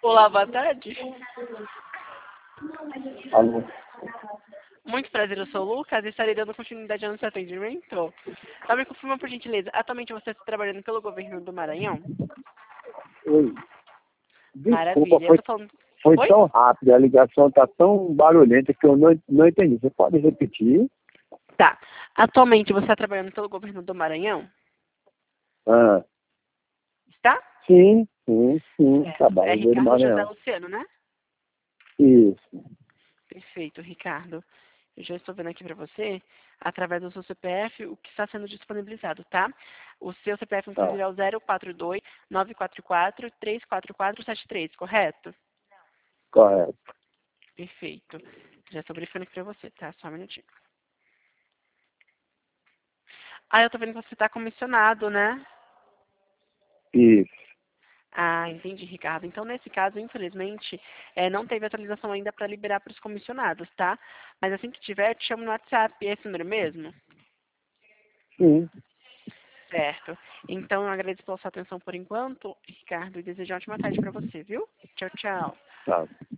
Olá, boa tarde. Alô? Muito prazer, eu sou o Lucas e estarei dando continuidade ao nosso atendimento. Só me confirma, por gentileza, atualmente você está trabalhando pelo governo do Maranhão? Oi. Desculpa, Maravilha, eu tô falando... foi Oi? tão rápido, a ligação está tão barulhenta que eu não entendi. Você pode repetir? Tá. Atualmente você está trabalhando pelo governo do Maranhão? Ah, Está? sim, Certo. É trabalho do Ricardo José Maranhão. Luciano, né? Isso. Perfeito, Ricardo. Eu já estou vendo aqui para você, através do seu CPF, o que está sendo disponibilizado, tá? O seu CPF, Tá, inclusive, é o 042-944-34473, correto? correto. Perfeito. Já estou verificando aqui para você, tá? Só um minutinho. Ah, eu tô vendo que você está comissionado, né? Isso. Ah, entendi, Ricardo. Então, nesse caso, infelizmente, não teve atualização ainda para liberar para os comissionados, tá? Mas assim que tiver, eu te chamo no WhatsApp. É esse número mesmo? Sim. Certo. Então, eu agradeço pela sua atenção por enquanto, Ricardo, e desejo uma ótima tarde para você, viu? Tchau, tchau. Tá.